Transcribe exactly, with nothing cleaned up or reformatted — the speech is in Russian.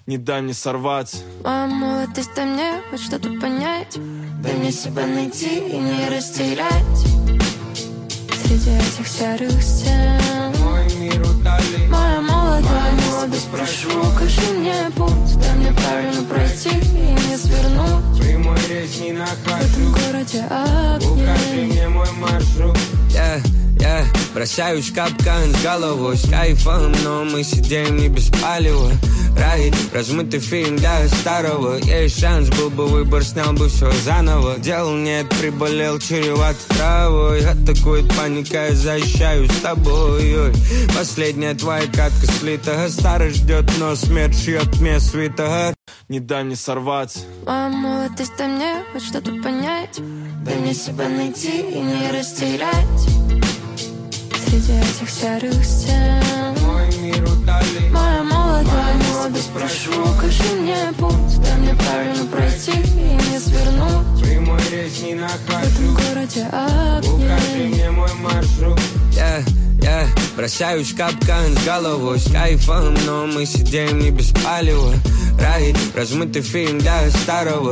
не дай мне сорваться. Моя молодость, дай мне хоть что-то понять. Дай мне себя найти и не растерять среди этих серых стен. Мой мир удали. Моя молодая молодость, прошу, укажи мне путь. Дай мне правильно пройти и не свернуть. Прямой рейс не В нахожу. этом городе огней. Укажи мне мой маршрут. Yeah, yeah. Бросаюсь в капкан с головой, с кайфом, но мы сидим не без палева. Рай, размытый фильм для старого. Есть шанс, был бы выбор, снял бы все заново. Дел нет, приболел, чреват травой. Атакует паника, я защищаюсь с тобой. Ой. Последняя твоя катка слитая. Старый ждет, но смерть шьет мне свитер. Не дай мне сорваться. Моя молодость, дай мне хоть что-то понять. Дай мне себя найти и не растерять среди этих серых стен. Мой мир удали. Моя молодая молодость, прошу, укажи мне путь. Дай мне правильно пройти и не свернуть. Прямой рейс не В нахожу. этом городе Укажи огней. мне мой маршрут. Yeah, yeah. Бросаюсь в капкан с головой, с кайфом, но мы сидим не без палева. Рай, размытый фильм для старого.